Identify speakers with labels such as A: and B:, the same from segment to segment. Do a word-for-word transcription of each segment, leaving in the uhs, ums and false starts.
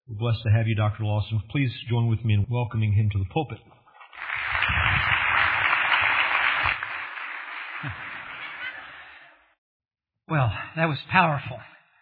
A: We're blessed to have you, Doctor Lawson. Please join with me in welcoming him to the pulpit.
B: Well, that was powerful.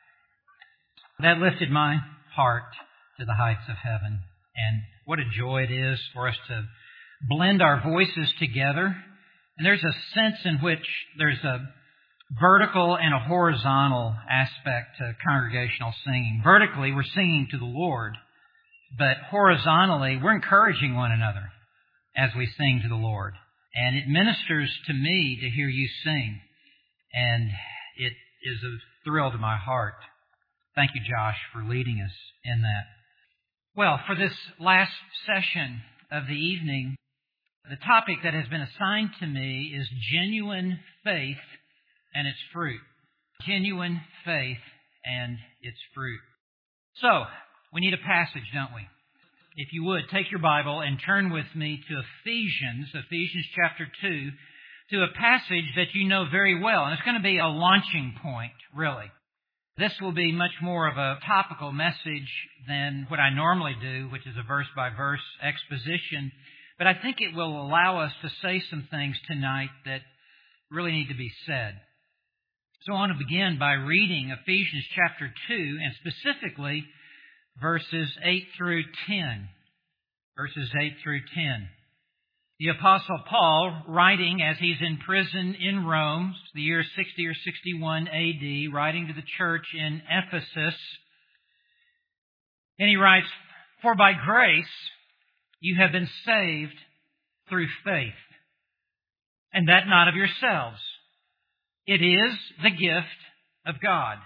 B: That lifted my heart to the heights of heaven. And what a joy it is for us to blend our voices together. And there's a sense in which there's a vertical and a horizontal aspect to congregational singing. Vertically, we're singing to the Lord. But horizontally, we're encouraging one another as we sing to the Lord. And it ministers to me to hear you sing. And it is a thrill to my heart. Thank you, Josh, for leading us in that. Well, for this last session of the evening, the topic that has been assigned to me is genuine faith and its fruit. Genuine faith and its fruit. So, we need a passage, don't we? If you would, take your Bible and turn with me to Ephesians, Ephesians chapter two, to a passage that you know very well. And it's going to be a launching point, really. This will be much more of a topical message than what I normally do, which is a verse-by-verse exposition. But I think it will allow us to say some things tonight that really need to be said. So I want to begin by reading Ephesians chapter two, and specifically verses eight through ten. Verses eight through ten. The Apostle Paul, writing as he's in prison in Rome, the year sixty or sixty-one A D, writing to the church in Ephesus, and he writes, "For by grace you have been saved through faith, and that not of yourselves. It is the gift of God,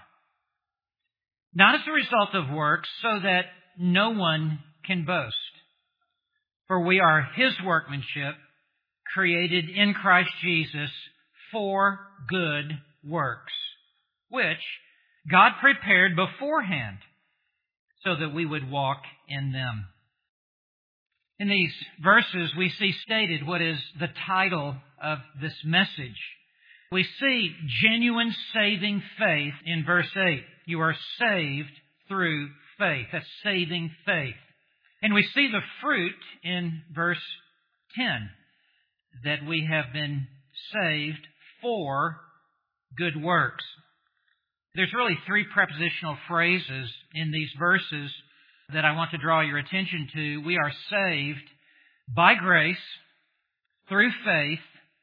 B: not as a result of works, so that no one can boast. For we are His workmanship, created in Christ Jesus for good works, which God prepared beforehand so that we would walk in them." In these verses, we see stated what is the title of this message. We see genuine saving faith in verse eight. You are saved through faith. That's saving faith. And we see the fruit in verse ten, that we have been saved for good works. There's really three prepositional phrases in these verses that I want to draw your attention to. We are saved by grace, through faith,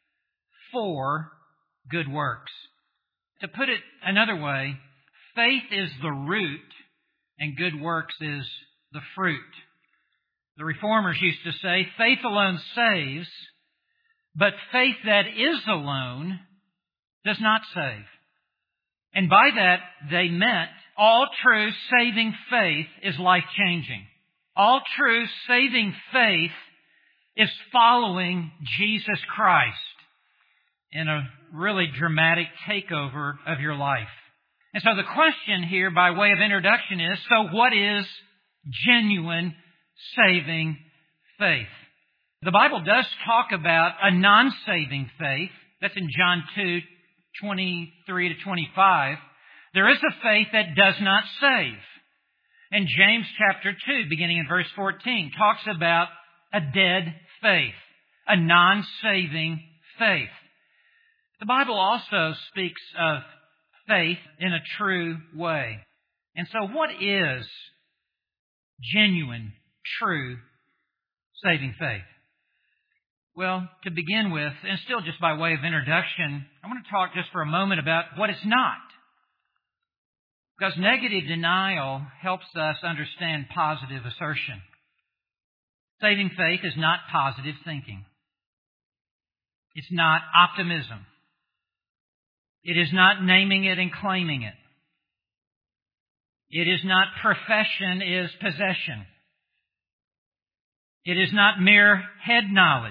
B: for good works. To put it another way, faith is the root and good works is the fruit. The Reformers used to say, faith alone saves, but faith that is alone does not save. And by that, they meant all true saving faith is life-changing. All true saving faith is following Jesus Christ in a really dramatic takeover of your life. And so the question here, by way of introduction, is, so what is genuine saving faith? The Bible does talk about a non-saving faith. That's in John two, twenty-three to twenty-five. There is a faith that does not save. And James chapter two, beginning in verse fourteen, talks about a dead faith, a non-saving faith. The Bible also speaks of faith in a true way. And so what is genuine, true, saving faith? Well, to begin with, and still just by way of introduction, I want to talk just for a moment about what it's not. Because negative denial helps us understand positive assertion. Saving faith is not positive thinking. It's not optimism. It is not naming it and claiming it. It is not profession is possession. It is not mere head knowledge.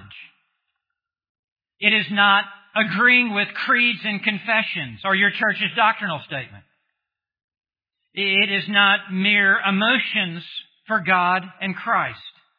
B: It is not agreeing with creeds and confessions or your church's doctrinal statement. It is not mere emotions for God and Christ.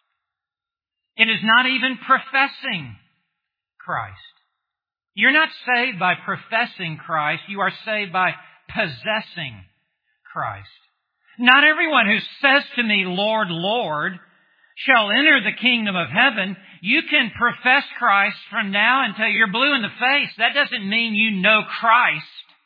B: It is not even professing Christ. You're not saved by professing Christ. You are saved by possessing Christ. Not everyone who says to me, Lord, Lord, shall enter the kingdom of heaven. You can profess Christ from now until you're blue in the face. That doesn't mean you know Christ.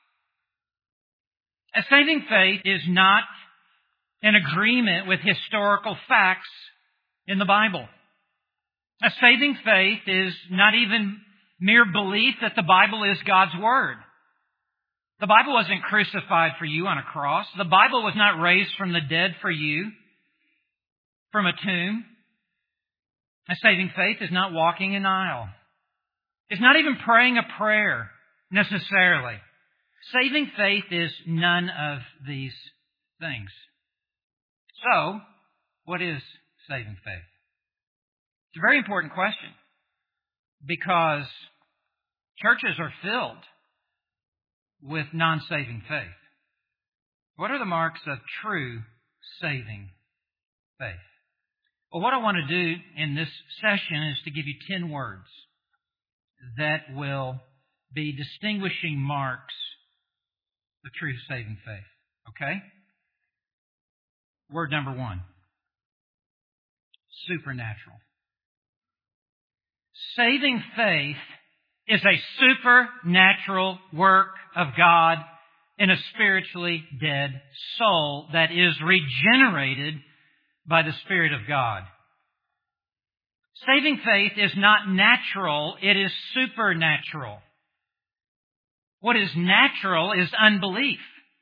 B: A saving faith is not an agreement with historical facts in the Bible. A saving faith is not even mere belief that the Bible is God's Word. The Bible wasn't crucified for you on a cross. The Bible was not raised from the dead for you from a tomb. A saving faith is not walking an aisle. It's not even praying a prayer necessarily. Saving faith is none of these things. So, what is saving faith? It's a very important question because churches are filled with non-saving faith. What are the marks of true saving faith? Well, what I want to do in this session is to give you ten words that will be distinguishing marks of true saving faith. Okay? Word number one. Supernatural. Saving faith is a supernatural work of God in a spiritually dead soul that is regenerated by the Spirit of God. Saving faith is not natural, it is supernatural. What is natural is unbelief.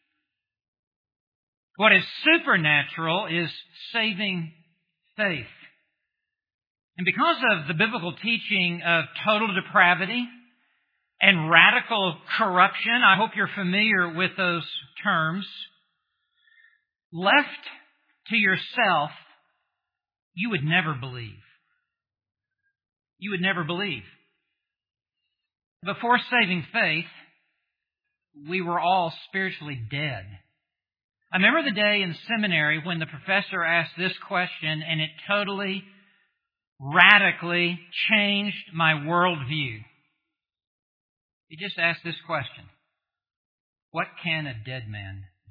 B: What is supernatural is saving faith. And because of the biblical teaching of total depravity and radical corruption, I hope you're familiar with those terms, left to yourself, you would never believe. You would never believe. Before saving faith, we were all spiritually dead. I remember the day in seminary when the professor asked this question, and it totally, radically changed my worldview. He just asked this question: what can a dead man do?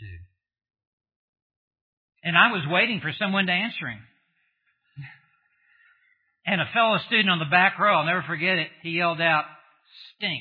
B: And I was waiting for someone to answer him. And a fellow student on the back row, I'll never forget it, he yelled out, "Stink."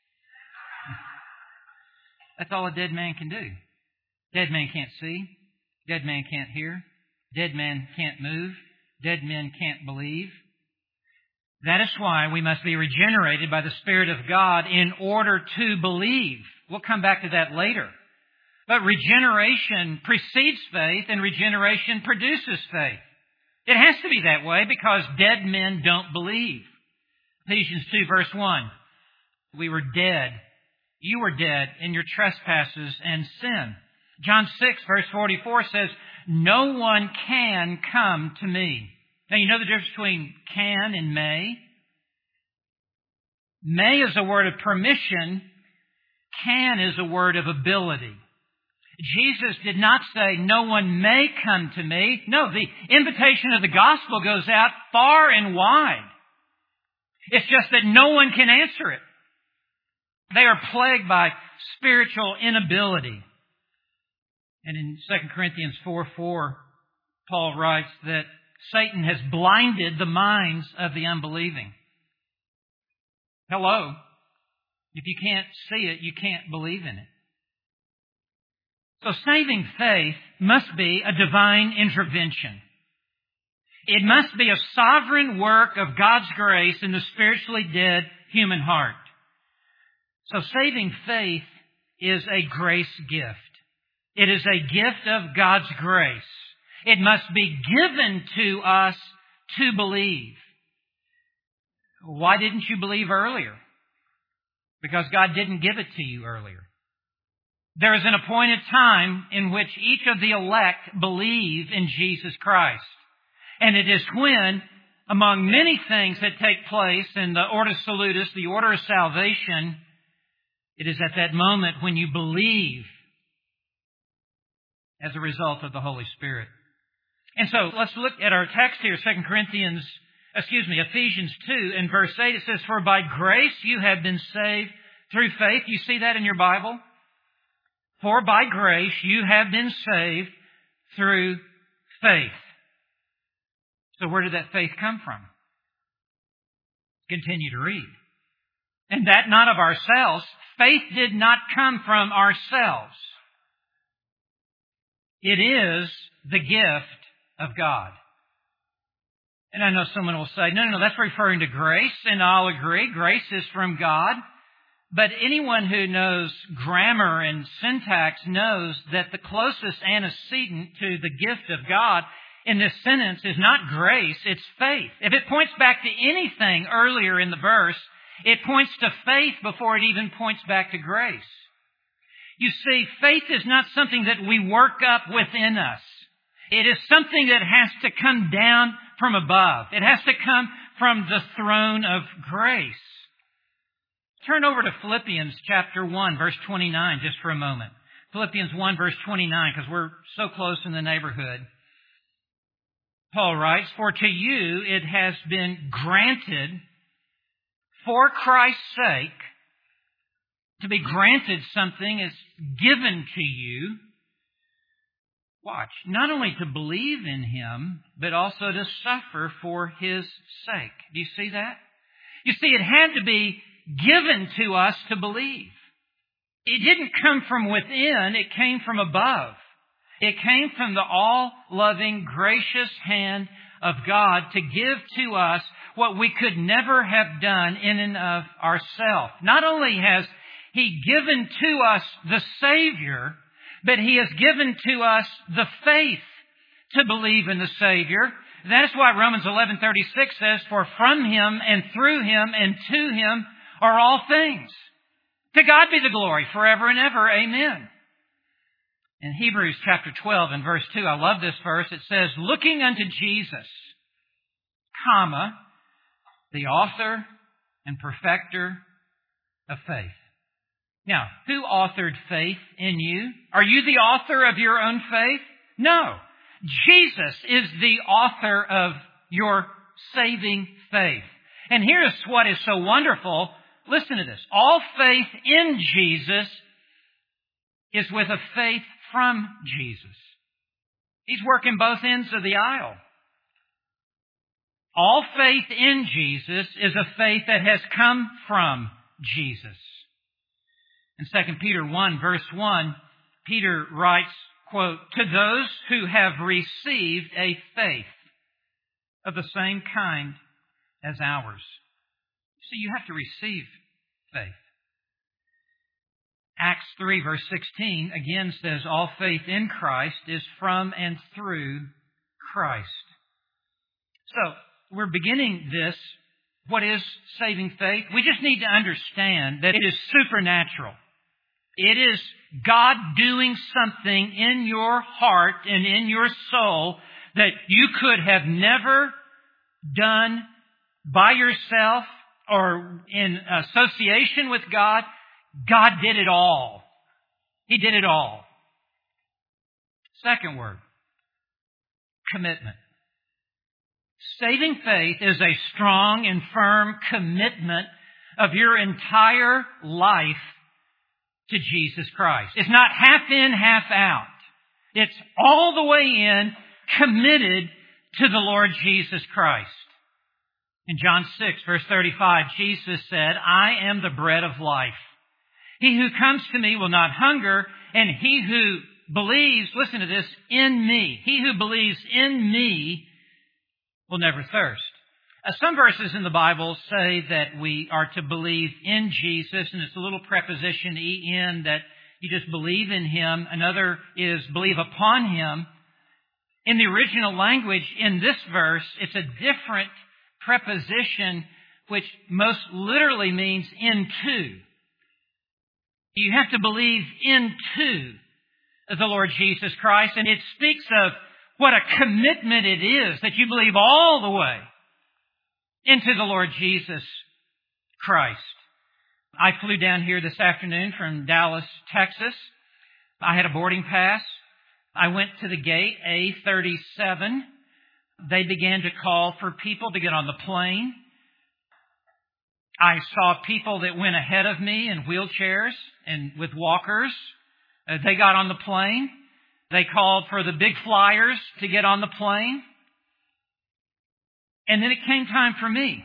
B: That's all a dead man can do. Dead man can't see. Dead man can't hear. Dead man can't move. Dead men can't believe. That is why we must be regenerated by the Spirit of God in order to believe. We'll come back to that later. But regeneration precedes faith, and regeneration produces faith. It has to be that way because dead men don't believe. Ephesians two verse one. We were dead. You were dead in your trespasses and sin. John six verse forty-four says, no one can come to me. Now you know the difference between can and may. May is a word of permission. Can is a word of ability. Jesus did not say, no one may come to me. No, the invitation of the gospel goes out far and wide. It's just that no one can answer it. They are plagued by spiritual inability. And in Second Corinthians four four, Paul writes that Satan has blinded the minds of the unbelieving. Hello. If you can't see it, you can't believe in it. So saving faith must be a divine intervention. It must be a sovereign work of God's grace in the spiritually dead human heart. So saving faith is a grace gift. It is a gift of God's grace. It must be given to us to believe. Why didn't you believe earlier? Because God didn't give it to you earlier. There is an appointed time in which each of the elect believe in Jesus Christ. And it is when, among many things that take place in the Ordo Salutis, the order of salvation, it is at that moment when you believe as a result of the Holy Spirit. And so let's look at our text here, Second Corinthians, excuse me, Ephesians two and verse eight. It says, for by grace you have been saved through faith. You see that in your Bible? For by grace you have been saved through faith. So where did that faith come from? Continue to read. And that not of ourselves. Faith did not come from ourselves. It is the gift of God. And I know someone will say, no, no, no, that's referring to grace. And I'll agree, grace is from God. But anyone who knows grammar and syntax knows that the closest antecedent to the gift of God in this sentence is not grace, it's faith. If it points back to anything earlier in the verse, it points to faith before it even points back to grace. You see, faith is not something that we work up within us. It is something that has to come down from above. It has to come from the throne of grace. Turn over to Philippians chapter one, verse twenty-nine, just for a moment. Philippians one, verse twenty-nine, because we're so close in the neighborhood. Paul writes, "For to you it has been granted for Christ's sake," to be granted something is given to you. Watch, not only to believe in Him, but also to suffer for His sake. Do you see that? You see, it had to be given to us to believe. It didn't come from within, it came from above. It came from the all-loving, gracious hand of God to give to us what we could never have done in and of ourselves. Not only has He given to us the Savior, but He has given to us the faith to believe in the Savior. That is why Romans eleven thirty-six says, "For from Him and through Him and to Him are all things. To God be the glory forever and ever. Amen." In Hebrews chapter twelve and verse two, I love this verse. It says, "Looking unto Jesus, comma, the author and perfecter of faith." Now, who authored faith in you? Are you the author of your own faith? No. Jesus is the author of your saving faith. And here's what is so wonderful. Listen to this. All faith in Jesus is with a faith from Jesus. He's working both ends of the aisle. All faith in Jesus is a faith that has come from Jesus. In Second Peter one, verse one, Peter writes, quote, "To those who have received a faith of the same kind as ours." So you have to receive faith. Acts three, verse sixteen, again says, "All faith in Christ is from and through Christ." So, we're beginning this. What is saving faith? We just need to understand that it is supernatural. It is God doing something in your heart and in your soul that you could have never done by yourself or in association with God. God did it all. He did it all. Second word, commitment. Saving faith is a strong and firm commitment of your entire life to Jesus Christ. It's not half in, half out. It's all the way in, committed to the Lord Jesus Christ. In John six, verse thirty-five, Jesus said, "I am the bread of life. He who comes to me will not hunger, and he who believes," listen to this, "in me, he who believes in me will never thirst." Uh, some verses in the Bible say that we are to believe in Jesus, and it's a little preposition, en, that you just believe in Him. Another is believe upon Him. In the original language, in this verse, it's a different preposition, which most literally means into. You have to believe into the Lord Jesus Christ, and it speaks of what a commitment it is that you believe all the way into the Lord Jesus Christ. I flew down here this afternoon from Dallas, Texas. I had a boarding pass. I went to the gate, A thirty-seven. They began to call for people to get on the plane. I saw people that went ahead of me in wheelchairs and with walkers. Uh, they got on the plane. They called for the big flyers to get on the plane. And then it came time for me.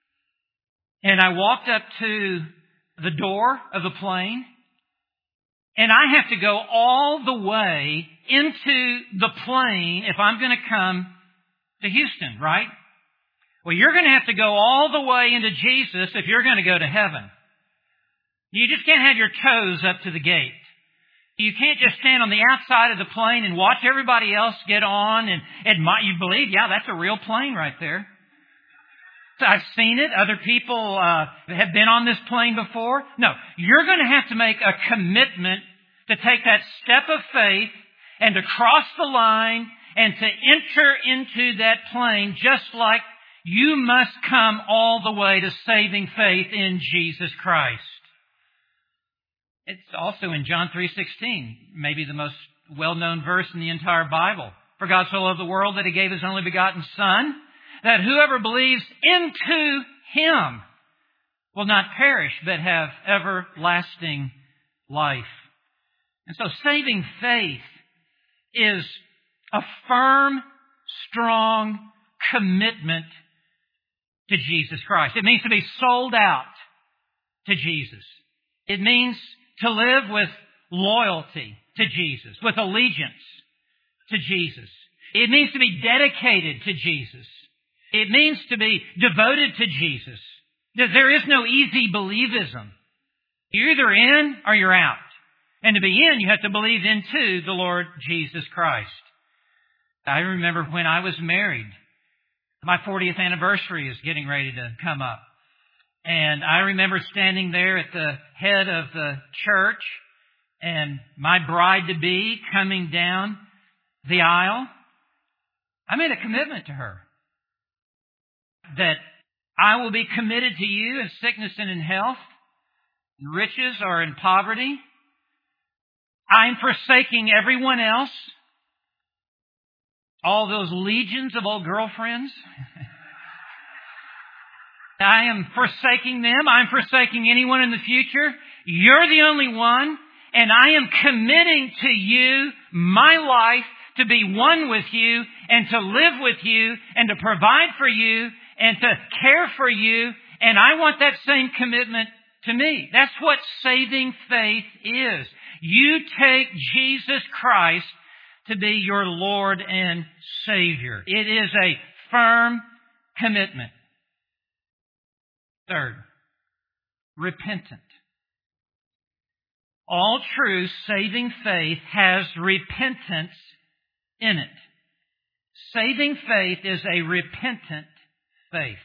B: And I walked up to the door of the plane. And I have to go all the way into the plane if I'm going to come to Houston, right? Well, you're going to have to go all the way into Jesus if you're going to go to heaven. You just can't have your toes up to the gate. You can't just stand on the outside of the plane and watch everybody else get on and admire. You believe, yeah, that's a real plane right there. So I've seen it. Other people uh, have been on this plane before. No, you're going to have to make a commitment to take that step of faith and to cross the line and to enter into that plane, just like you must come all the way to saving faith in Jesus Christ. It's also in John three sixteen, maybe the most well-known verse in the entire Bible. For God so loved the world that He gave His only begotten Son, that whoever believes into Him will not perish, but have everlasting life. And so saving faith is a firm, strong commitment to Jesus Christ. It means to be sold out to Jesus. It means to live with loyalty to Jesus, with allegiance to Jesus. It means to be dedicated to Jesus. It means to be devoted to Jesus. There is no easy believism. You're either in or you're out. And to be in, you have to believe into the Lord Jesus Christ. I remember when I was married, my fortieth anniversary is getting ready to come up. And I remember standing there at the head of the church and my bride-to-be coming down the aisle. I made a commitment to her that I will be committed to you in sickness and in health, in riches or in poverty. I'm forsaking everyone else, all those legions of old girlfriends. I am forsaking them. I'm forsaking anyone in the future. You're the only one. And I am committing to you my life to be one with you and to live with you and to provide for you and to care for you. And I want that same commitment to me. That's what saving faith is. You take Jesus Christ to be your Lord and Savior. It is a firm commitment. Third, repentant. All true saving faith has repentance in it. Saving faith is a repentant faith.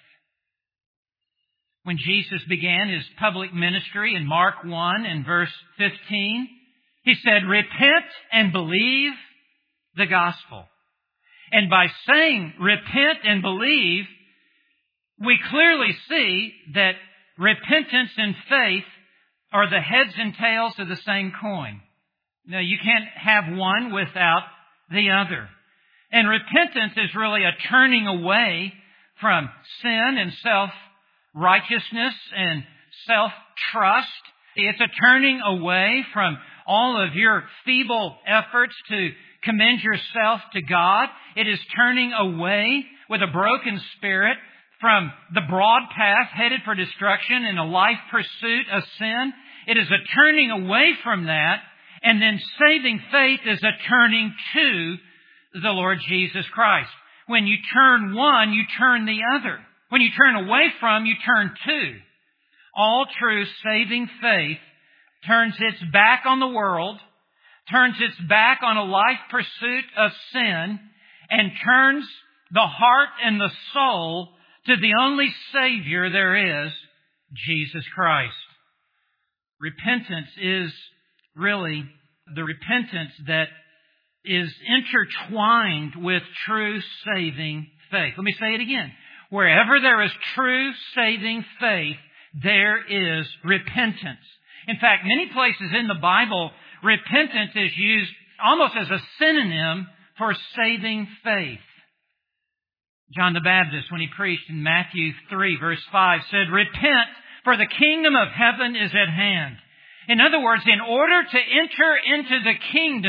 B: When Jesus began His public ministry in Mark one and verse fifteen, He said, repent and believe the gospel. And by saying repent and believe, we clearly see that repentance and faith are the heads and tails of the same coin. Now, you can't have one without the other. And repentance is really a turning away from sin and self-righteousness and self-trust. It's a turning away from all of your feeble efforts to commend yourself to God. It is turning away with a broken spirit from the broad path headed for destruction and a life pursuit of sin. It is a turning away from that. And then saving faith is a turning to the Lord Jesus Christ. When you turn one, you turn the other. When you turn away from, you turn to. All true saving faith turns its back on the world, turns its back on a life pursuit of sin, and turns the heart and the soul to the only Savior there is, Jesus Christ. Repentance is really the repentance that is intertwined with true saving faith. Let me say it again. Wherever there is true saving faith, there is repentance. In fact, many places in the Bible, repentance is used almost as a synonym for saving faith. John the Baptist, when he preached in Matthew three, verse five, said, repent, for the kingdom of heaven is at hand. In other words, in order to enter into the kingdom,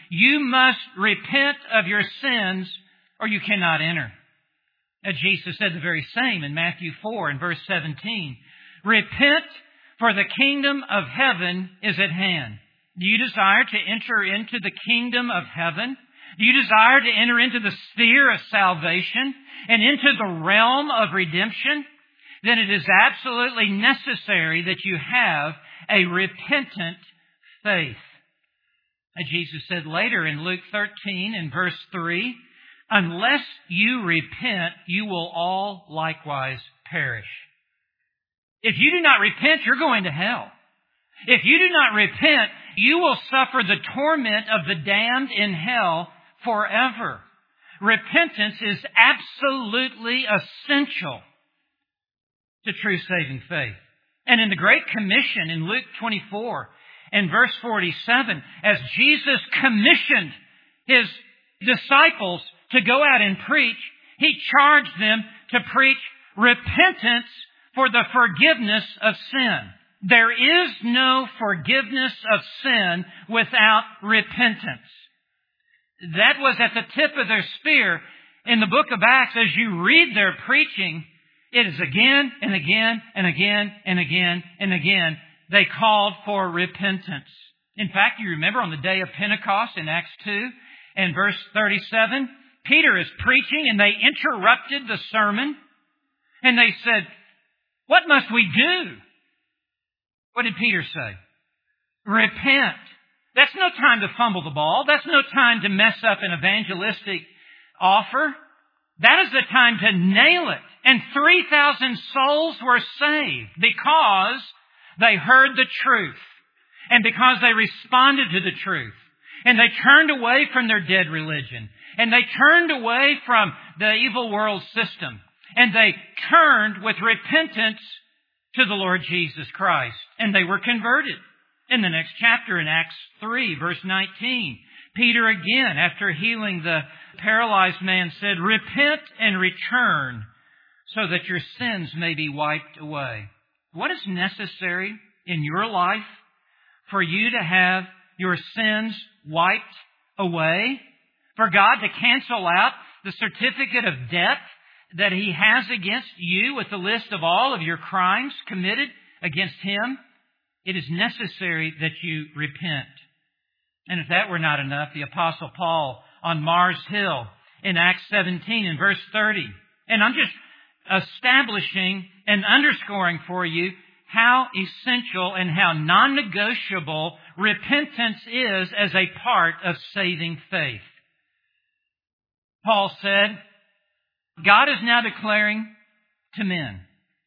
B: You must repent of your sins or you cannot enter. And Jesus said the very same in Matthew four and verse seventeen. Repent, for the kingdom of heaven is at hand. Do you desire to enter into the kingdom of heaven? Do you desire to enter into the sphere of salvation and into the realm of redemption? Then it is absolutely necessary that you have a repentant faith. And Jesus said later in Luke thirteen and verse three, unless you repent, you will all likewise perish. If you do not repent, you're going to hell. If you do not repent, you will suffer the torment of the damned in hell forever. Repentance is absolutely essential to true saving faith. And in the Great Commission in Luke twenty-four and verse forty-seven, as Jesus commissioned His disciples to go out and preach, He charged them to preach repentance for the forgiveness of sin. There is no forgiveness of sin without repentance. That was at the tip of their spear in the book of Acts. As you read their preaching, it is again and again and again and again and again they called for repentance. In fact, you remember on the day of Pentecost in Acts two and verse thirty-seven, Peter is preaching and they interrupted the sermon and they said, what must we do? What did Peter say? Repent. That's no time to fumble the ball. That's no time to mess up an evangelistic offer. That is the time to nail it. And three thousand souls were saved because they heard the truth and because they responded to the truth. And they turned away from their dead religion. And they turned away from the evil world system. And they turned with repentance to the Lord Jesus Christ. And they were converted. In the next chapter, in Acts three, verse nineteen, Peter again, after healing the paralyzed man, said, repent and return so that your sins may be wiped away. What is necessary in your life for you to have your sins wiped away? For God to cancel out the certificate of debt that He has against you with the list of all of your crimes committed against Him? It is necessary that you repent. And if that were not enough, the Apostle Paul on Mars Hill in Acts seventeen and verse thirty. And I'm just establishing and underscoring for you how essential and how non-negotiable repentance is as a part of saving faith. Paul said, God is now declaring to men,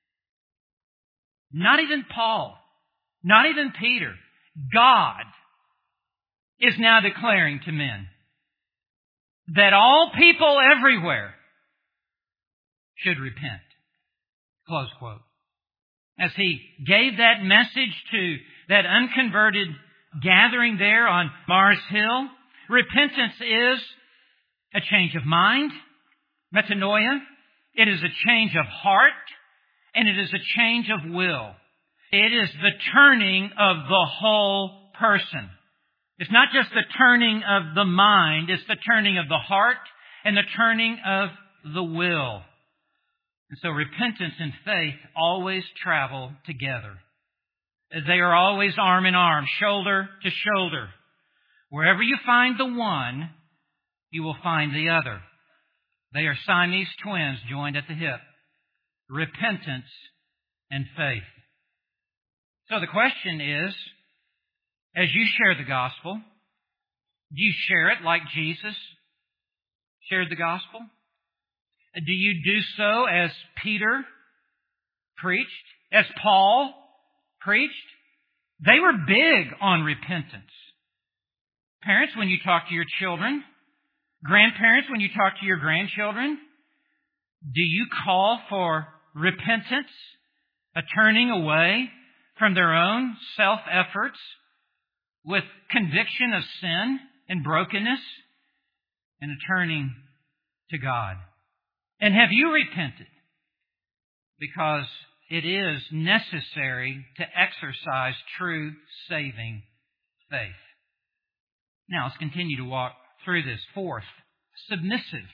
B: not even Paul, not even Peter, God is now declaring to men that all people everywhere should repent. Close quote. As he gave that message to that unconverted gathering there on Mars Hill, repentance is a change of mind, metanoia. It is a change of heart, and it is a change of will. It is the turning of the whole person. It's not just the turning of the mind, it's the turning of the heart and the turning of the will. And so repentance and faith always travel together. They are always arm in arm, shoulder to shoulder. Wherever you find the one, you will find the other. They are Siamese twins joined at the hip. Repentance and faith. So the question is, as you share the gospel, do you share it like Jesus shared the gospel? Do you do so as Peter preached, as Paul preached? They were big on repentance. Parents, when you talk to your children, grandparents, when you talk to your grandchildren, do you call for repentance, a turning away from their own self-efforts with conviction of sin and brokenness and a turning to God? And have you repented? Because it is necessary to exercise true saving faith. Now let's continue to walk through this. Fourth, submissive.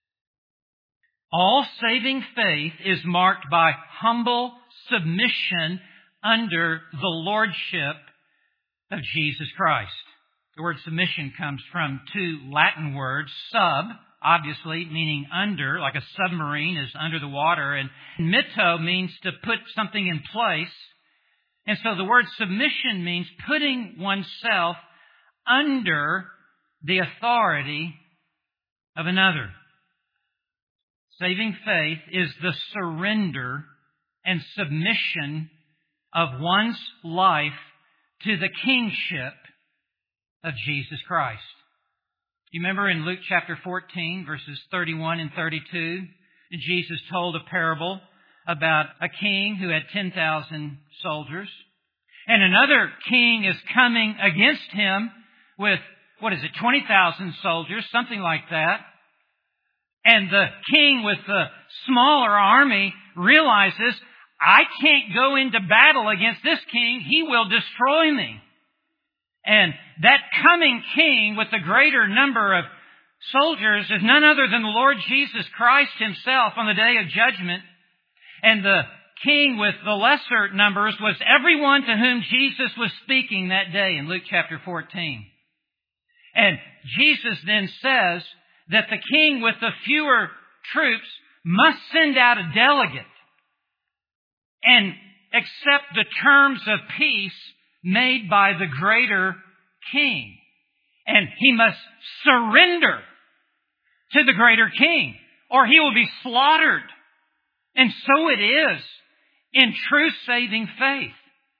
B: All saving faith is marked by humble submission under the lordship of Jesus Christ. The word submission comes from two Latin words, sub, obviously meaning under, like a submarine is under the water, and mitto means to put something in place. And so the word submission means putting oneself under the authority of another. Saving faith is the surrender and submission of one's life to the kingship of Jesus Christ. You remember in Luke chapter fourteen, verses thirty-one and thirty-two, Jesus told a parable about a king who had ten thousand soldiers. And another king is coming against him with, what is it, twenty thousand soldiers, something like that. And the king with the smaller army realizes, I can't go into battle against this king. He will destroy me. And that coming king with the greater number of soldiers is none other than the Lord Jesus Christ Himself on the day of judgment. And the king with the lesser numbers was everyone to whom Jesus was speaking that day in Luke chapter fourteen. And Jesus then says that the king with the fewer troops must send out a delegate and accept the terms of peace made by the greater king. And he must surrender to the greater king, or he will be slaughtered. And so it is in true saving faith.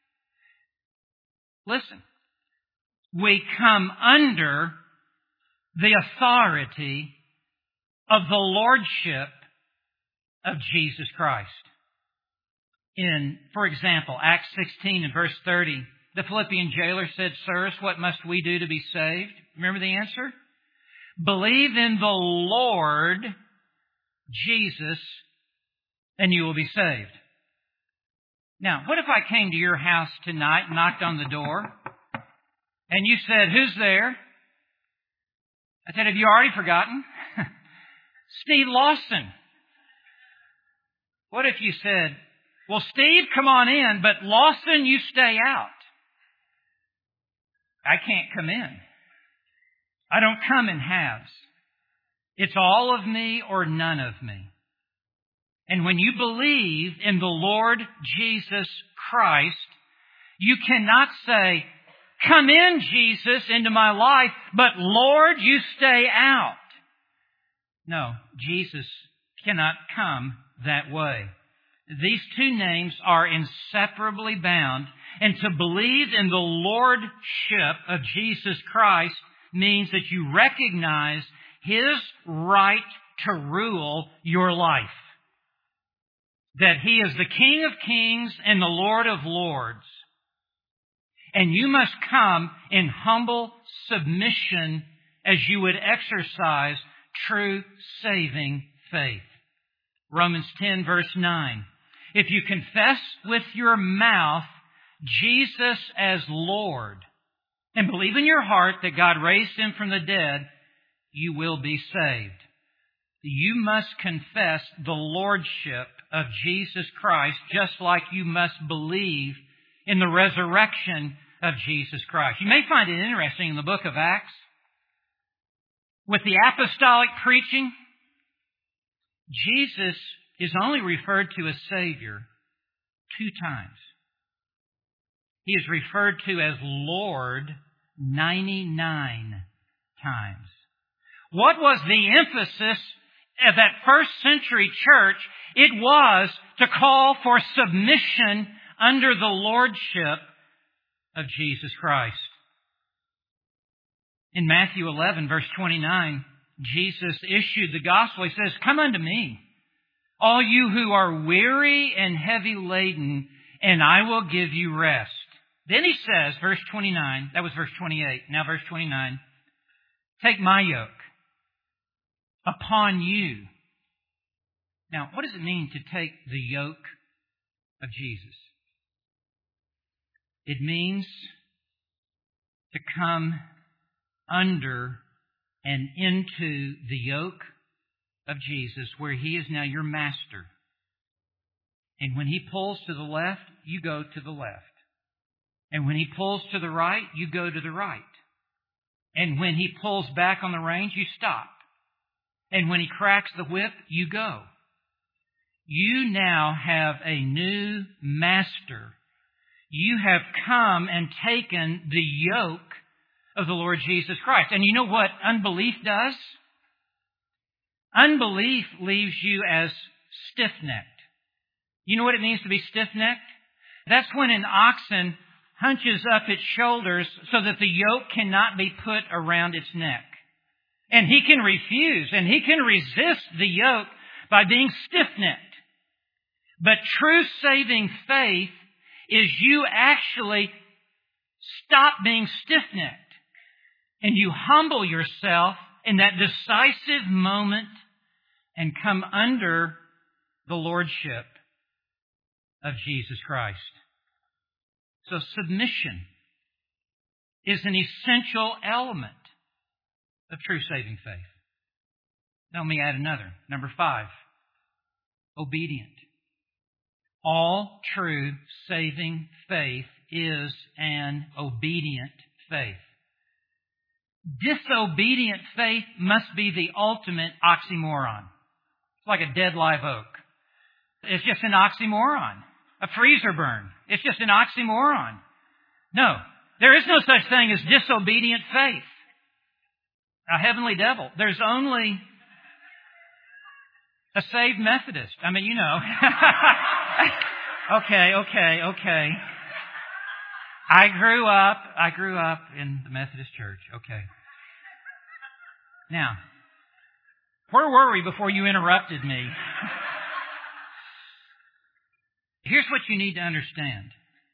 B: Listen, we come under the authority of the lordship of Jesus Christ. In, for example, Acts sixteen and verse thirty, the Philippian jailer said, Sirs, what must we do to be saved? Remember the answer? Believe in the Lord Jesus, and you will be saved. Now, what if I came to your house tonight, knocked on the door, and you said, who's there? I said, have you already forgotten? Steve Lawson. What if you said, well, Steve, come on in, but Lawson, you stay out. I can't come in. I don't come in halves. It's all of me or none of me. And when you believe in the Lord Jesus Christ, you cannot say, come in, Jesus, into my life, but Lord, you stay out. No, Jesus cannot come that way. These two names are inseparably bound, and to believe in the lordship of Jesus Christ means that you recognize His right to rule your life. That He is the King of kings and the Lord of lords. And you must come in humble submission as you would exercise true saving faith. Romans ten verse nine. If you confess with your mouth Jesus as Lord and believe in your heart that God raised Him from the dead, you will be saved. You must confess the lordship of Jesus Christ just like you must believe in the resurrection of Jesus Christ. You may find it interesting in the book of Acts, with the apostolic preaching, Jesus is only referred to as Savior two times. He is referred to as Lord ninety-nine times. What was the emphasis of that first century church? It was to call for submission under the lordship of Jesus Christ. In Matthew eleven, verse twenty-nine, Jesus issued the gospel. He says, come unto me, all you who are weary and heavy laden, and I will give you rest. Then He says, verse twenty-nine, that was verse twenty-eight, now verse twenty-nine, take my yoke upon you. Now, what does it mean to take the yoke of Jesus? It means to come under and into the yoke of Jesus, where He is now your master. And when He pulls to the left, you go to the left. And when He pulls to the right, you go to the right. And when He pulls back on the reins, you stop. And when He cracks the whip, you go. You now have a new master. You have come and taken the yoke of the Lord Jesus Christ. And you know what unbelief does? Unbelief leaves you as stiff-necked. You know what it means to be stiff-necked? That's when an oxen hunches up its shoulders so that the yoke cannot be put around its neck. And he can refuse, and he can resist the yoke by being stiff-necked. But true saving faith is you actually stop being stiff-necked, and you humble yourself in that decisive moment and come under the lordship of Jesus Christ. So submission is an essential element of true saving faith. Now let me add another. Number five, obedient. All true saving faith is an obedient faith. Disobedient faith must be the ultimate oxymoron. It's like a dead live oak. It's just an oxymoron. A freezer burn. It's just an oxymoron. No, there is no such thing as disobedient faith. A heavenly devil. There's only a saved Methodist. I mean, you know. okay, okay, okay. I grew up, I grew up in the Methodist church. Okay. Now, where were we before you interrupted me? Here's what you need to understand.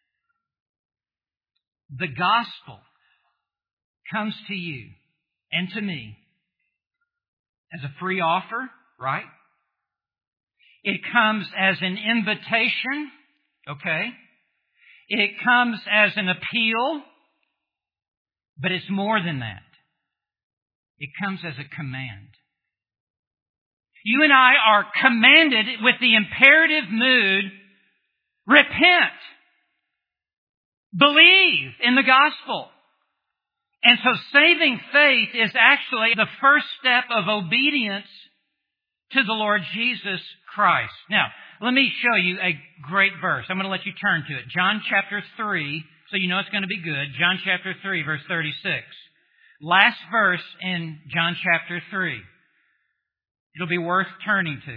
B: The gospel comes to you and to me as a free offer, right? It comes as an invitation, okay? It comes as an appeal, but it's more than that. It comes as a command. You and I are commanded with the imperative mood, repent. Believe in the gospel. And so saving faith is actually the first step of obedience to the Lord Jesus Christ. Now, let me show you a great verse. I'm going to let you turn to it. John chapter three, so you know it's going to be good. John chapter three, verse thirty-six. Last verse in John chapter three. It'll be worth turning to.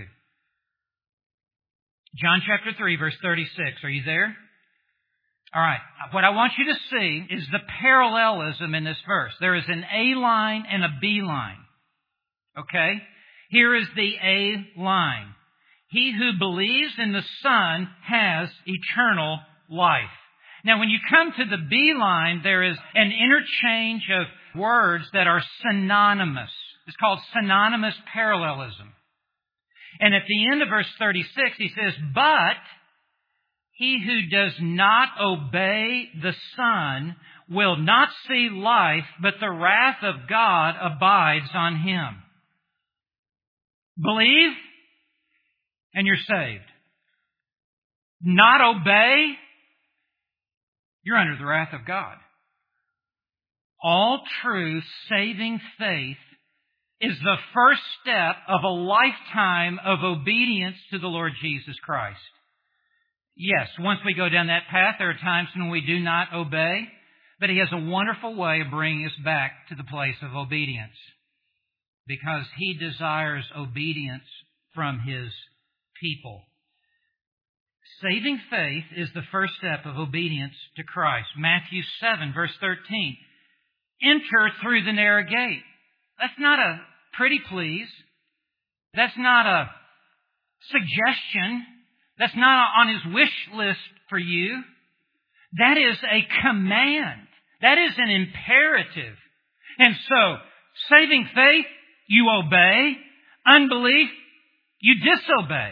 B: John chapter three, verse thirty-six. Are you there? All right. What I want you to see is the parallelism in this verse. There is an A line and a B line. Okay? Here is the A line. He who believes in the Son has eternal life. Now, when you come to the B line, there is an interchange of words that are synonymous. It's called synonymous parallelism. And at the end of verse thirty-six, he says, but he who does not obey the Son will not see life, but the wrath of God abides on him. Believe, and you're saved. Not obey, you're under the wrath of God. All true saving faith is the first step of a lifetime of obedience to the Lord Jesus Christ. Yes, once we go down that path, there are times when we do not obey, but He has a wonderful way of bringing us back to the place of obedience, because He desires obedience from His people. Saving faith is the first step of obedience to Christ. Matthew seven, verse thirteen. Enter through the narrow gate. That's not a pretty please. That's not a suggestion. That's not on His wish list for you. That is a command. That is an imperative. And so, saving faith, you obey. Unbelief, you disobey.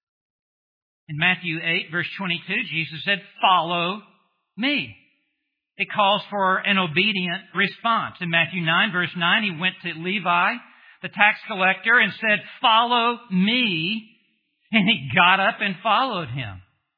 B: In Matthew eight, verse twenty-two, Jesus said, follow me. It calls for an obedient response. In Matthew nine, verse nine, he went to Levi, the tax collector, and said, "Follow me." And he got up and followed him.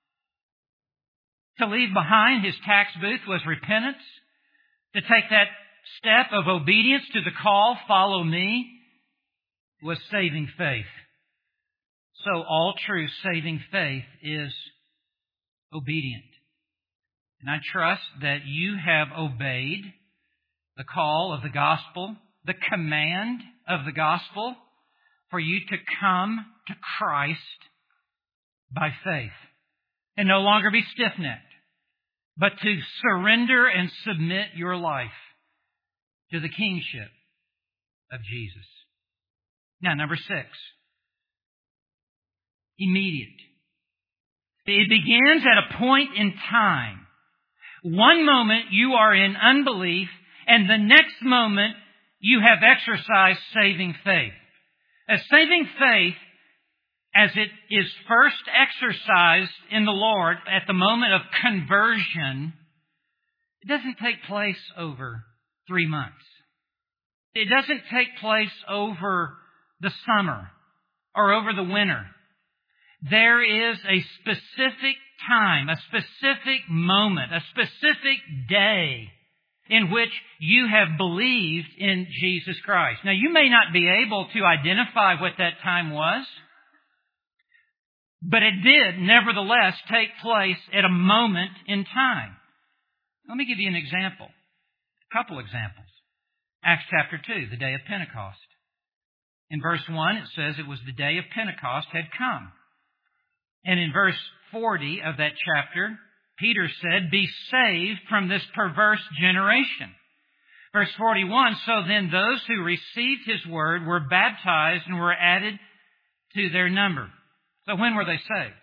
B: To leave behind his tax booth was repentance. To take that step of obedience to the call, "Follow me," was saving faith. So all true saving faith is obedient. And I trust that you have obeyed the call of the gospel, the command of the gospel, for you to come to Christ by faith and no longer be stiff-necked, but to surrender and submit your life to the kingship of Jesus. Now, number six, immediate. It begins at a point in time. One moment you are in unbelief, and the next moment you have exercised saving faith. A saving faith, as it is first exercised in the Lord at the moment of conversion, it doesn't take place over three months. It doesn't take place over the summer or over the winter. There is a specific time, a specific moment, a specific day in which you have believed in Jesus Christ. Now, you may not be able to identify what that time was, but it did nevertheless take place at a moment in time. Let me give you an example, a couple examples. Acts chapter two, the day of Pentecost. In verse one, it says it was the day of Pentecost had come. And in verse forty of that chapter, Peter said, "Be saved from this perverse generation." Verse forty-one, "So then those who received his word were baptized and were added to their number." So when were they saved?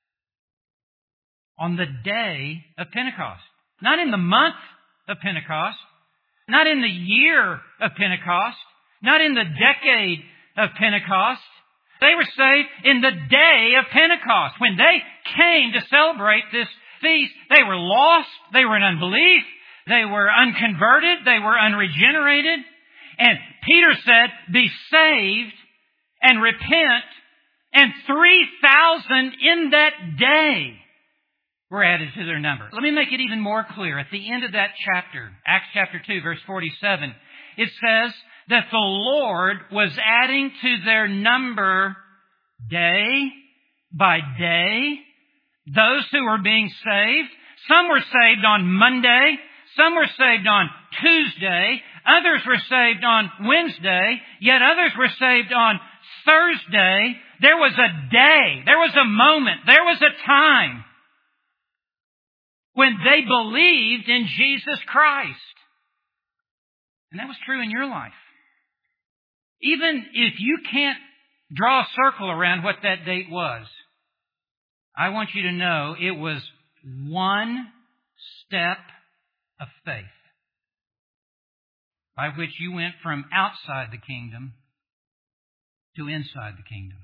B: On the day of Pentecost. Not in the month of Pentecost. Not in the year of Pentecost. Not in the decade of Pentecost. They were saved in the day of Pentecost. When they came to celebrate this feast, they were lost. They were in unbelief. They were unconverted. They were unregenerated. And Peter said, "Be saved and repent." And three thousand in that day were added to their number. Let me make it even more clear. At the end of that chapter, Acts chapter two, verse forty-seven, it says that the Lord was adding to their number day by day those who were being saved. Some were saved on Monday. Some were saved on Tuesday. Others were saved on Wednesday. Yet others were saved on Thursday. There was a day. There was a moment. There was a time when they believed in Jesus Christ. And that was true in your life. Even if you can't draw a circle around what that date was, I want you to know it was one step of faith by which you went from outside the kingdom to inside the kingdom.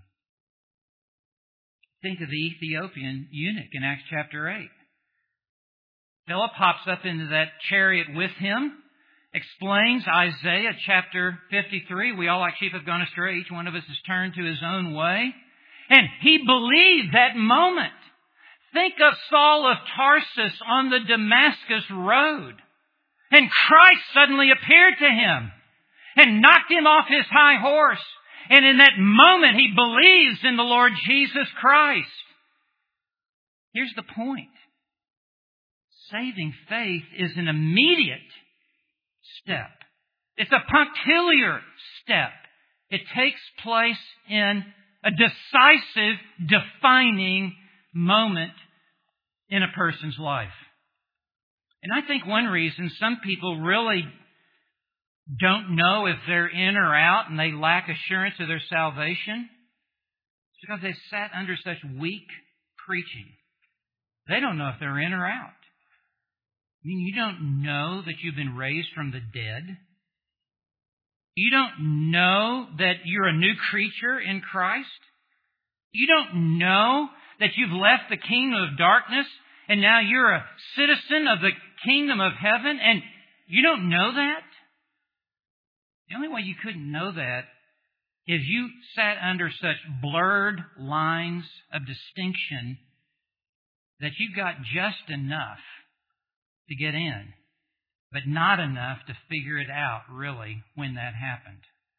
B: Think of the Ethiopian eunuch in Acts chapter eight. Philip hops up into that chariot with him, explains Isaiah chapter fifty-three. We all like sheep have gone astray. Each one of us has turned to his own way. And he believed that moment. Think of Saul of Tarsus on the Damascus road. And Christ suddenly appeared to him and knocked him off his high horse. And in that moment, he believes in the Lord Jesus Christ. Here's the point. Saving faith is an immediate step. It's a punctiliar step. It takes place in a decisive, defining moment in a person's life. And I think one reason some people really don't know if they're in or out and they lack assurance of their salvation is because they've sat under such weak preaching. They don't know if they're in or out. I mean, you don't know that you've been raised from the dead. You don't know that you're a new creature in Christ. You don't know that you've left the kingdom of darkness and now you're a citizen of the kingdom of heaven, and you don't know that? The only way you couldn't know that is you sat under such blurred lines of distinction that you got just enough to get in, but not enough to figure it out, really, when that happened.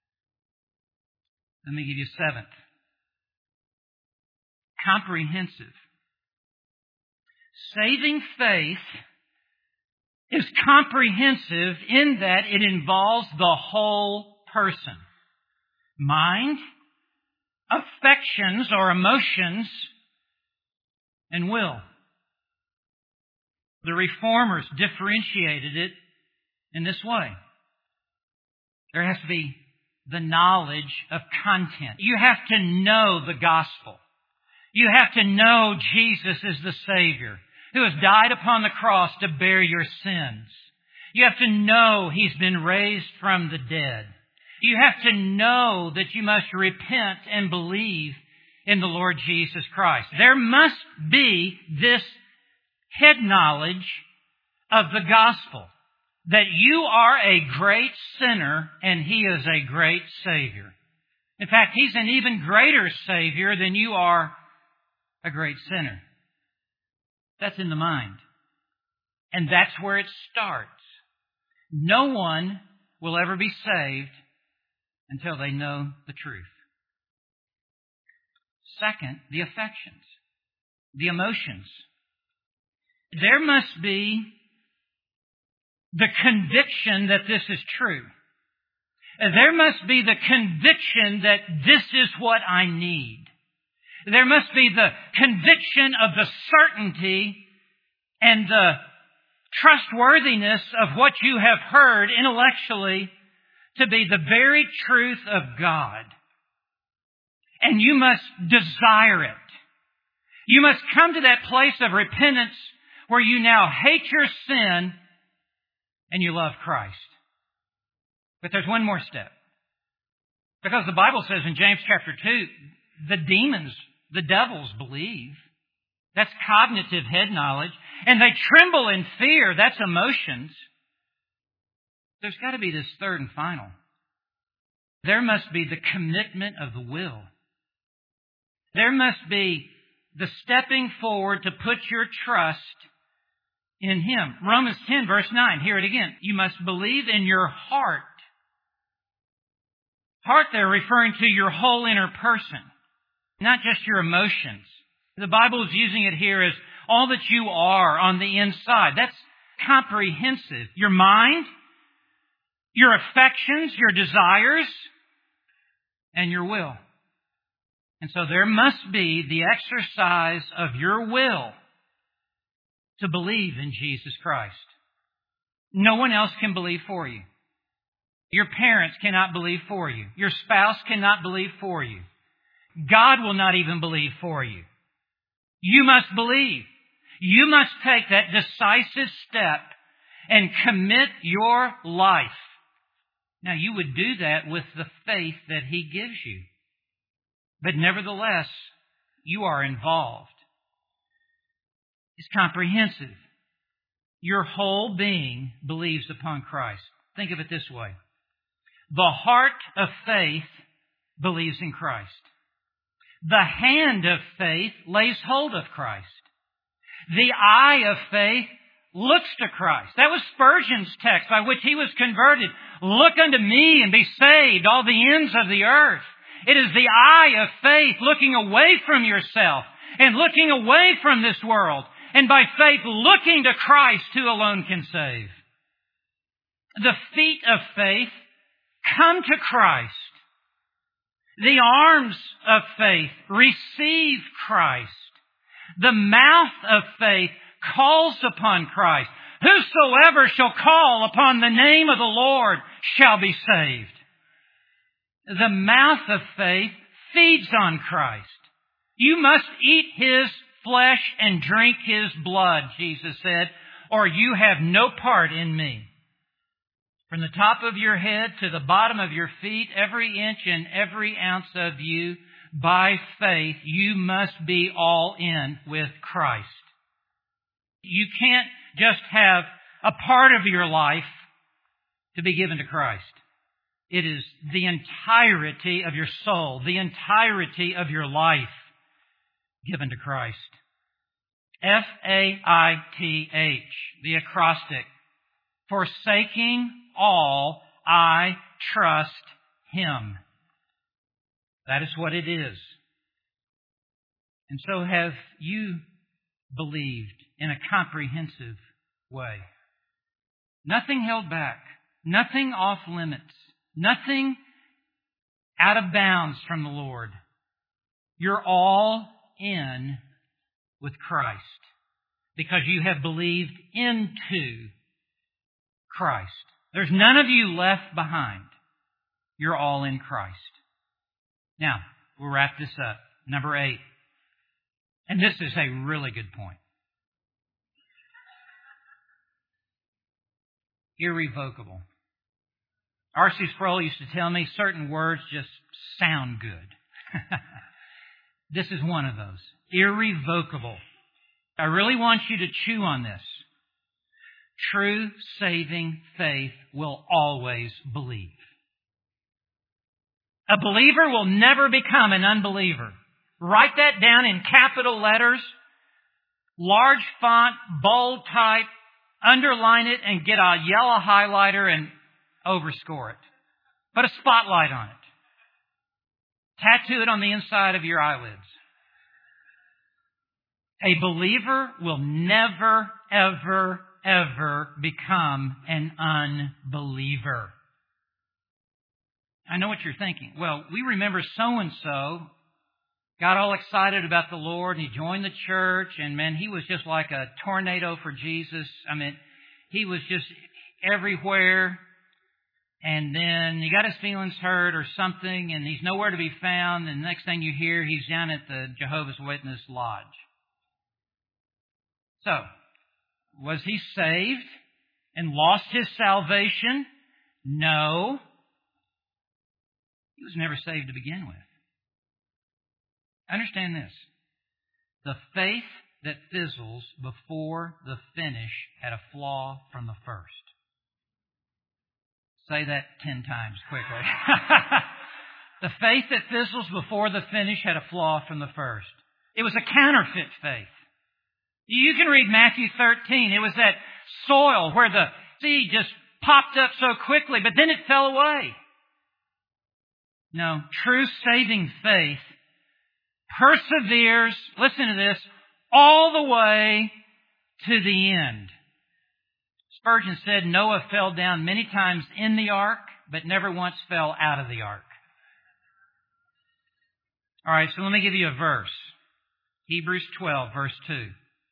B: Let me give you a seventh. Comprehensive. Saving faith is comprehensive in that it involves the whole person. Mind, affections or emotions, and will. The Reformers differentiated it in this way. There has to be the knowledge of content. You have to know the gospel. You have to know Jesus is the Savior who has died upon the cross to bear your sins. You have to know He's been raised from the dead. You have to know that you must repent and believe in the Lord Jesus Christ. There must be this head knowledge of the gospel, that you are a great sinner and He is a great Savior. In fact, He's an even greater Savior than you are a great sinner. That's in the mind. And that's where it starts. No one will ever be saved until they know the truth. Second, the affections, the emotions. There must be the conviction that this is true. There must be the conviction that this is what I need. There must be the conviction of the certainty and the trustworthiness of what you have heard intellectually to be the very truth of God. And you must desire it. You must come to that place of repentance where you now hate your sin and you love Christ. But there's one more step. Because the Bible says in James chapter two, the demons, the devils believe. That's cognitive head knowledge. And they tremble in fear. That's emotions. There's got to be this third and final. There must be the commitment of the will. There must be the stepping forward to put your trust in Him. Romans ten verse nine, hear it again. You must believe in your heart. Heart there referring to your whole inner person, not just your emotions. The Bible is using it here as all that you are on the inside. That's comprehensive. Your mind, your affections, your desires, and your will. And so there must be the exercise of your will to believe in Jesus Christ. No one else can believe for you. Your parents cannot believe for you. Your spouse cannot believe for you. God will not even believe for you. You must believe. You must take that decisive step and commit your life. Now, you would do that with the faith that He gives you. But nevertheless, you are involved. It's comprehensive. Your whole being believes upon Christ. Think of it this way. The heart of faith believes in Christ. The hand of faith lays hold of Christ. The eye of faith looks to Christ. That was Spurgeon's text by which he was converted. Look unto me and be saved, all the ends of the earth. It is the eye of faith looking away from yourself and looking away from this world. And by faith looking to Christ who alone can save. The feet of faith come to Christ. The arms of faith receive Christ. The mouth of faith calls upon Christ. Whosoever shall call upon the name of the Lord shall be saved. The mouth of faith feeds on Christ. You must eat His flesh and drink His blood, Jesus said, or you have no part in me. From the top of your head to the bottom of your feet, every inch and every ounce of you, by faith, you must be all in with Christ. You can't just have a part of your life to be given to Christ. It is the entirety of your soul, the entirety of your life given to Christ. F A I T H, the acrostic. Forsaking all, I trust Him. That is what it is. And so have you believed in a comprehensive way. Nothing held back. Nothing off limits. Nothing out of bounds from the Lord. You're all in with Christ because you have believed into Christ. There's none of you left behind. You're all in Christ. Now, we'll wrap this up. Number eight. And this is a really good point. Irrevocable. R C Sproul used to tell me certain words just sound good. This is one of those. Irrevocable. I really want you to chew on this. True saving faith will always believe. A believer will never become an unbeliever. Write that down in capital letters, large font, bold type, underline it and get a yellow highlighter and overscore it. Put a spotlight on it. Tattoo it on the inside of your eyelids. A believer will never, ever, ever become an unbeliever. I know what you're thinking. Well, we remember so-and-so got all excited about the Lord and he joined the church and man, he was just like a tornado for Jesus. I mean, he was just everywhere. And then he got his feelings hurt or something and he's nowhere to be found. And the next thing you hear, he's down at the Jehovah's Witness Lodge. So, was he saved and lost his salvation? No. He was never saved to begin with. Understand this. The faith that fizzles before the finish had a flaw from the first. Say that ten times quickly. The faith that fizzles before the finish had a flaw from the first. It was a counterfeit faith. You can read Matthew thirteen. It was that soil where the seed just popped up so quickly, but then it fell away. No, true saving faith perseveres, listen to this, all the way to the end. Spurgeon said Noah fell down many times in the ark, but never once fell out of the ark. All right, so let me give you a verse. Hebrews twelve, verse two.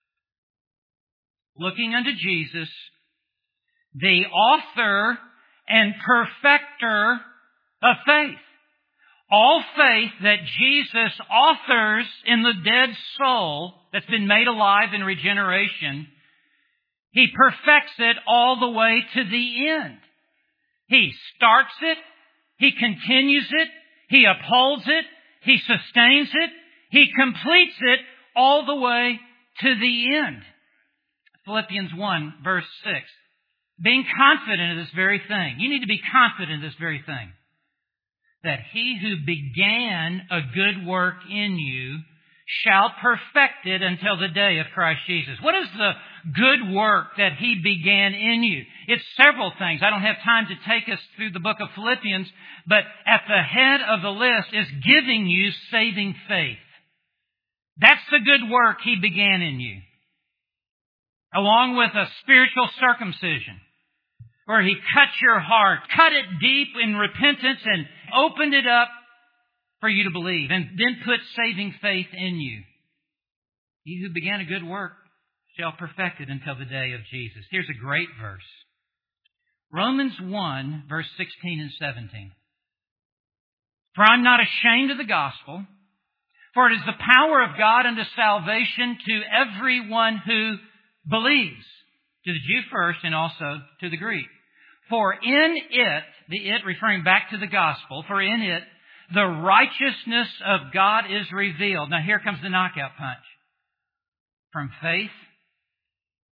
B: Looking unto Jesus, the author and perfecter of faith. All faith that Jesus authors in the dead soul that's been made alive in regeneration, He perfects it all the way to the end. He starts it, He continues it, He upholds it, He sustains it, He completes it all the way to the end. Philippians one, verse six. Being confident of this very thing. You need to be confident of this very thing. That He who began a good work in you shall perfect it until the day of Christ Jesus. What is the good work that He began in you? It's several things. I don't have time to take us through the book of Philippians, but at the head of the list is giving you saving faith. That's the good work He began in you. Along with a spiritual circumcision, where He cut your heart, cut it deep in repentance and opened it up for you to believe, and then put saving faith in you. He who began a good work shall perfect it until the day of Jesus. Here's a great verse. Romans one, verse sixteen and seventeen. For I'm not ashamed of the gospel, for it is the power of God unto salvation to everyone who believes, to the Jew first and also to the Greek. For in it, the it referring back to the gospel, for in it the righteousness of God is revealed. Now here comes the knockout punch. From faith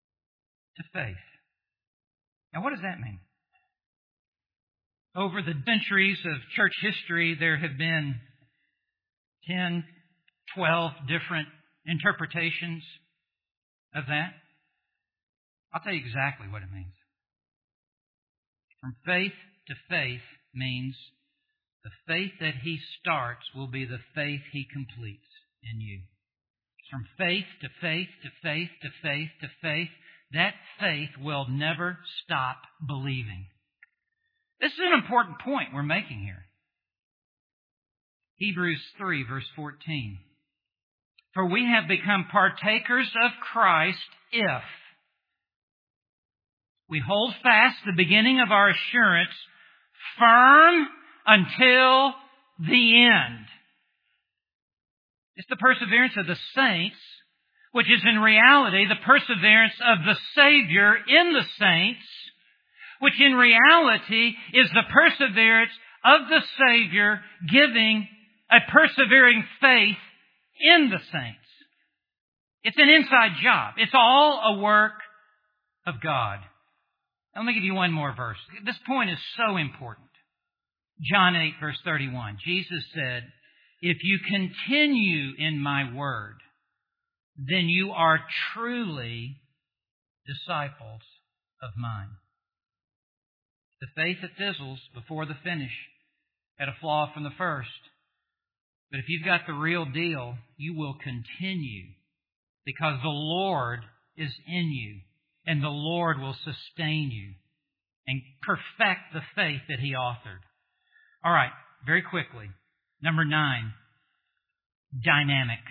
B: to faith. Now, what does that mean? Over the centuries of church history, there have been ten, twelve different interpretations of that. I'll tell you exactly what it means. From faith to faith means the faith that He starts will be the faith He completes in you. From faith to faith to faith to faith to faith, that faith will never stop believing. This is an important point we're making here. Hebrews three, verse fourteen. For we have become partakers of Christ if we hold fast the beginning of our assurance firm until the end. It's the perseverance of the saints, which is in reality the perseverance of the Savior in the saints, which in reality is the perseverance of the Savior giving a persevering faith in the saints. It's an inside job. It's all a work of God. Now, let me give you one more verse. This point is so important. John eight, verse thirty-one. Jesus said, if you continue in my word, then you are truly disciples of mine. The faith that fizzles before the finish had a flaw from the first. But if you've got the real deal, you will continue because the Lord is in you and the Lord will sustain you and perfect the faith that He authored. All right, very quickly. Number nine, dynamic.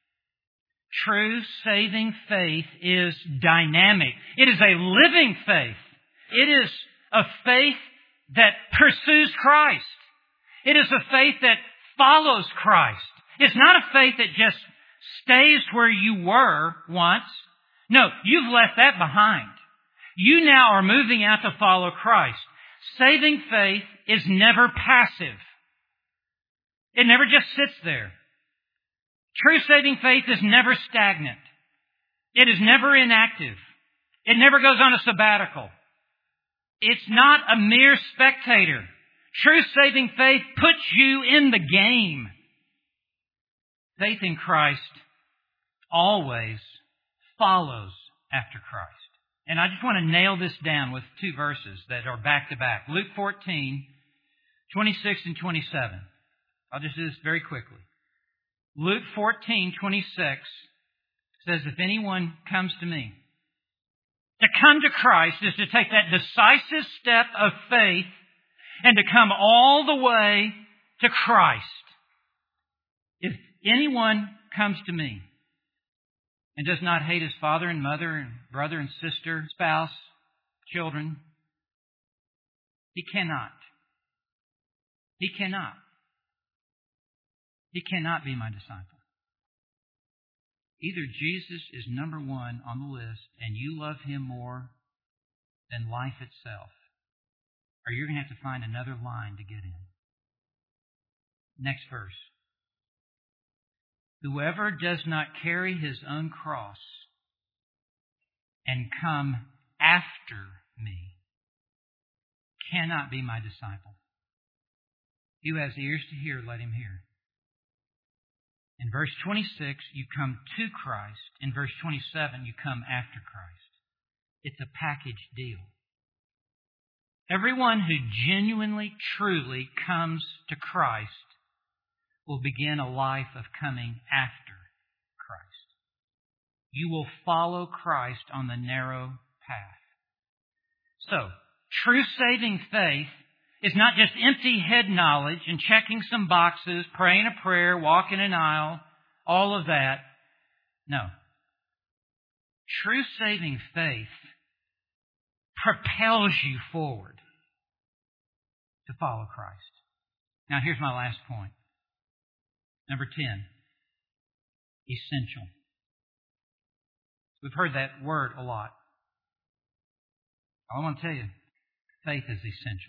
B: True saving faith is dynamic. It is a living faith. It is a faith that pursues Christ. It is a faith that follows Christ. It's not a faith that just stays where you were once. No, you've left that behind. You now are moving out to follow Christ. Saving faith is never passive. It never just sits there. True saving faith is never stagnant. It is never inactive. It never goes on a sabbatical. It's not a mere spectator. True saving faith puts you in the game. Faith in Christ always follows after Christ. And I just want to nail this down with two verses that are back to back. Luke fourteen, twenty-six and twenty-seven. I'll just do this very quickly. Luke fourteen, twenty-six says, if anyone comes to me, to come to Christ is to take that decisive step of faith and to come all the way to Christ. If anyone comes to me and does not hate his father and mother and brother and sister, spouse, children, he cannot. He cannot. He cannot be my disciple. Either Jesus is number one on the list and you love Him more than life itself, or you're going to have to find another line to get in. Next verse. Whoever does not carry his own cross and come after me cannot be my disciple. He who has ears to hear, let him hear. In verse twenty-six, you come to Christ. In verse twenty-seven, you come after Christ. It's a package deal. Everyone who genuinely, truly comes to Christ will begin a life of coming after Christ. You will follow Christ on the narrow path. So, true saving faith is not just empty head knowledge and checking some boxes, praying a prayer, walking an aisle, all of that. No. True saving faith propels you forward to follow Christ. Now here's my last point. Number ten, essential. We've heard that word a lot. I want to tell you, faith is essential.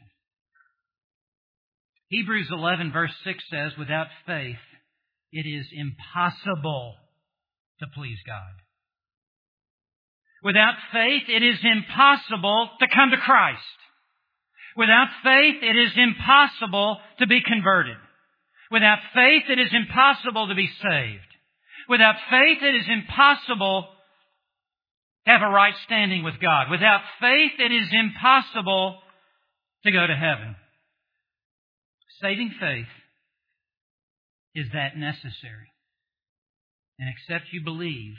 B: Hebrews eleven verse six says, without faith, it is impossible to please God. Without faith, it is impossible to come to Christ. Without faith, it is impossible to be converted. Without faith, it is impossible to be saved. Without faith, it is impossible to have a right standing with God. Without faith, it is impossible to go to heaven. Saving faith is that necessary. And except you believe,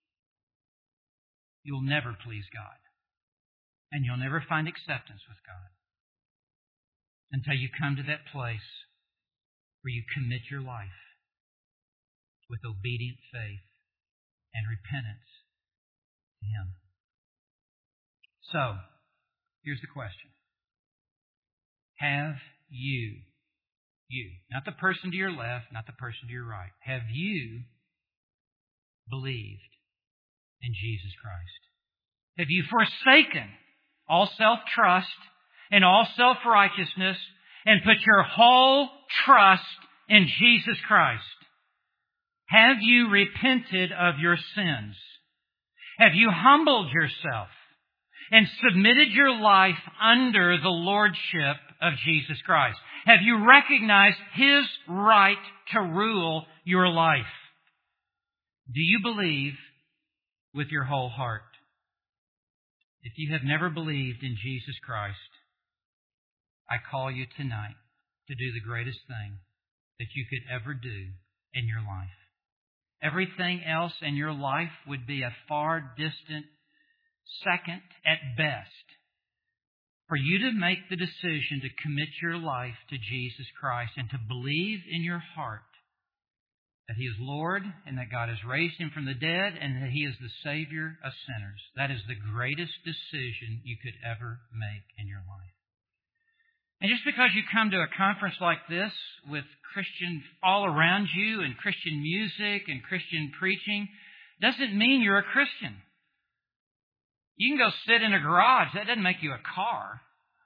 B: you'll never please God. And you'll never find acceptance with God until you come to that place where you commit your life with obedient faith and repentance to Him. So, here's the question. Have you, you, not the person to your left, not the person to your right, have you believed in Jesus Christ? Have you forsaken all self-trust and all self-righteousness and put your whole trust in Jesus Christ? Have you repented of your sins? Have you humbled yourself and submitted your life under the lordship of Jesus Christ? Have you recognized His right to rule your life? Do you believe with your whole heart? If you have never believed in Jesus Christ, I call you tonight to do the greatest thing that you could ever do in your life. Everything else in your life would be a far distant second at best. For you to make the decision to commit your life to Jesus Christ and to believe in your heart that He is Lord and that God has raised Him from the dead and that He is the Savior of sinners. That is the greatest decision you could ever make in your life. And just because you come to a conference like this with Christians all around you and Christian music and Christian preaching doesn't mean you're a Christian. You can go sit in a garage. That doesn't make you a car.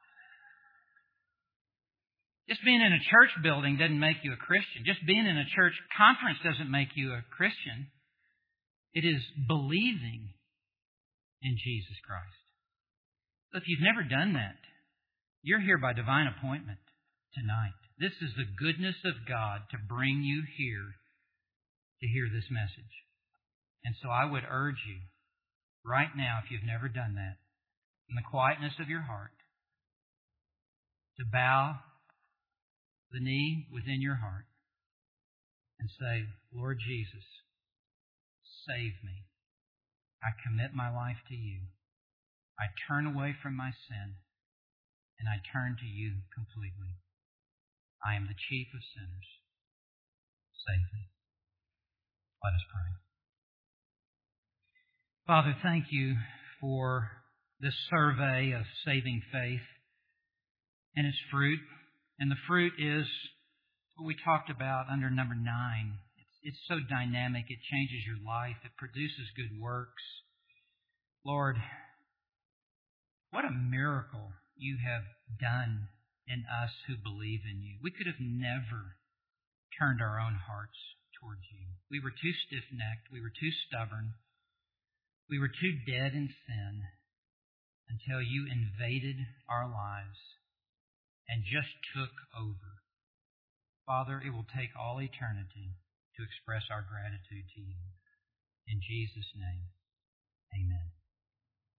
B: Just being in a church building doesn't make you a Christian. Just being in a church conference doesn't make you a Christian. It is believing in Jesus Christ. So if you've never done that, you're here by divine appointment tonight. This is the goodness of God to bring you here to hear this message. And so I would urge you right now, if you've never done that, in the quietness of your heart, to bow the knee within your heart and say, Lord Jesus, save me. I commit my life to you. I turn away from my sin. And I turn to you completely. I am the chief of sinners. Save me. Let us pray. Father, thank you for this survey of saving faith and its fruit. And the fruit is what we talked about under number nine. It's, it's so dynamic. It changes your life. It produces good works. Lord, what a miracle you have done in us who believe in you. We could have never turned our own hearts towards you. We were too stiff-necked. We were too stubborn. We were too dead in sin until you invaded our lives and just took over. Father, it will take all eternity to express our gratitude to you. In Jesus' name, amen.